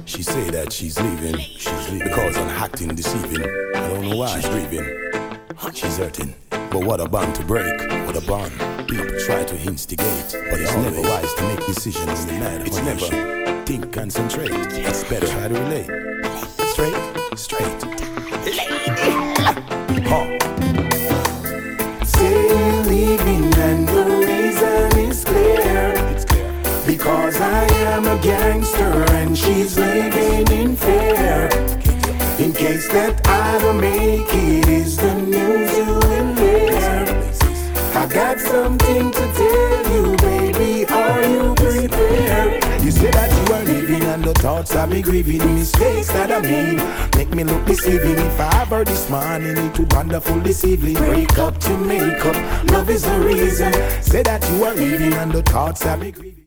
She say that she's leaving. She's leaving because I'm acting deceiving. I don't know why she's grieving. She's hurting. But what a bond to break. What a bond. People try to instigate, but it's never wise to make decisions in the night. It's never think, concentrate. It's better try to relate. Straight. Say leaving and the reason is clear. Because I am a gangster and she's living in fear. In case that I don't make it, is the news you will hear. I got something to tell you, baby, are you prepared? You say that you are leaving and the thoughts I be grieving. Mistakes that I made make me look deceiving. If I ever this morning, it would wonderful this evening. Break up to make up, love is the reason. Say that you are leaving and the thoughts I be grieving.